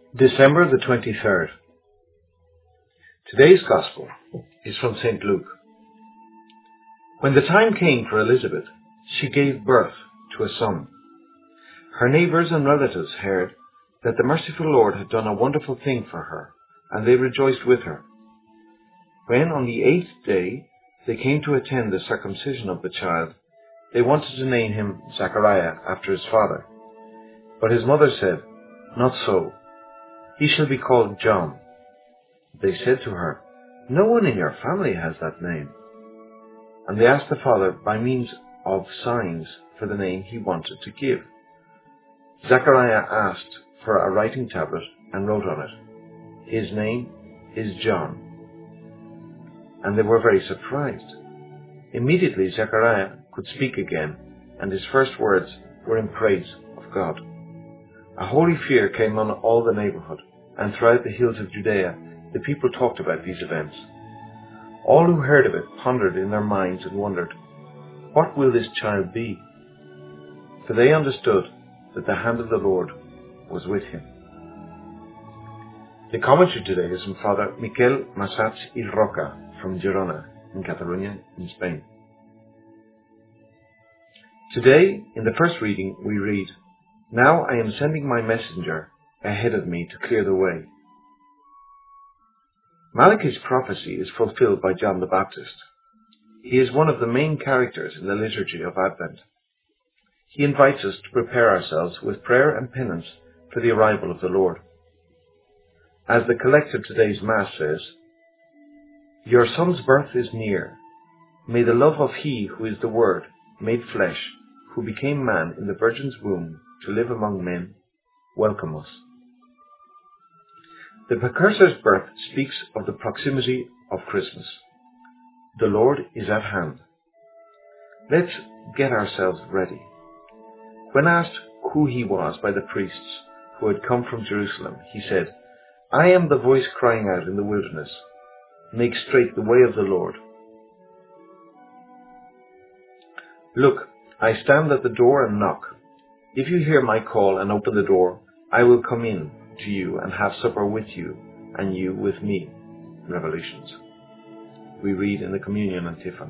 December the 23rd. Today's Gospel is from St. Luke. When the time came for Elizabeth, she gave birth to a son. Her neighbours and relatives heard that the merciful Lord had done a wonderful thing for her, and they rejoiced with her. When on the 8th day they came to attend the circumcision of the child, they wanted to name him Zachariah after his father. But his mother said, "Not so. He shall be called John." They said to her, "No one in your family has that name." And they asked the father by means of signs for the name he wanted to give. Zachariah asked for a writing tablet and wrote on it, "His name is John." And they were very surprised. Immediately Zachariah could speak again, and his first words were in praise of God. A holy fear came on all the neighbourhood, and throughout the hills of Judea the people talked about these events. All who heard of it pondered in their minds and wondered, "What will this child be?" For they understood that the hand of the Lord was with him. The commentary today is from Father Miquel Massats y Roca from Girona, in Catalonia, in Spain. Today, in the first reading, we read, "Now I am sending my messenger ahead of me to clear the way." Malachi's prophecy is fulfilled by John the Baptist. He is one of the main characters in the liturgy of Advent. He invites us to prepare ourselves with prayer and penance for the arrival of the Lord. As the collect of today's Mass says, "Your Son's birth is near. May the love of He who is the Word, made flesh, who became man in the Virgin's womb to live among men, welcome us." The Precursor's birth speaks of the proximity of Christmas. The Lord is at hand. Let's get ourselves ready. When asked who he was by the priests who had come from Jerusalem, he said, "I am the voice crying out in the wilderness, make straight the way of the Lord." "Look, I stand at the door and knock. If you hear my call and open the door, I will come in to you and have supper with you, and you with me." Revelations. We read in the Communion Antiphon.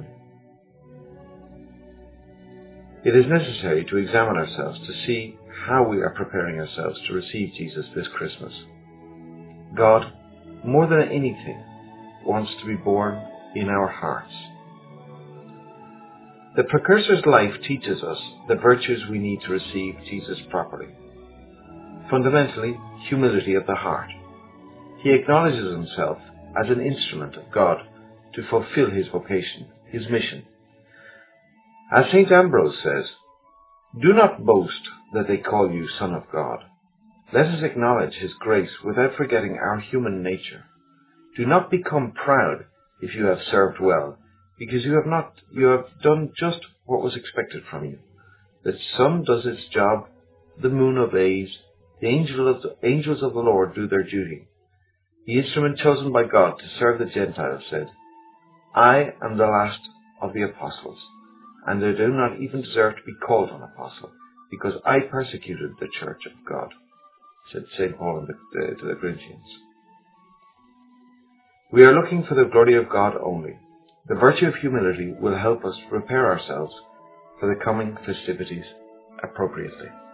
It is necessary to examine ourselves to see how we are preparing ourselves to receive Jesus this Christmas. God, more than anything, wants to be born in our hearts. The Precursor's life teaches us the virtues we need to receive Jesus properly. Fundamentally, humility of the heart. He acknowledges himself as an instrument of God to fulfill his vocation, his mission. As St. Ambrose says, "Do not boast that they call you Son of God. Let us acknowledge his grace without forgetting our human nature. Do not become proud if you have served well, because you have done just what was expected from you. The sun does its job, the moon obeys, the angels of the Lord do their duty. The instrument chosen by God to serve the Gentiles said, 'I am the last of the apostles, and I do not even deserve to be called an apostle, because I persecuted the church of God,'" said St. Paul to the Corinthians. We are looking for the glory of God only. The virtue of humility will help us prepare ourselves for the coming festivities appropriately.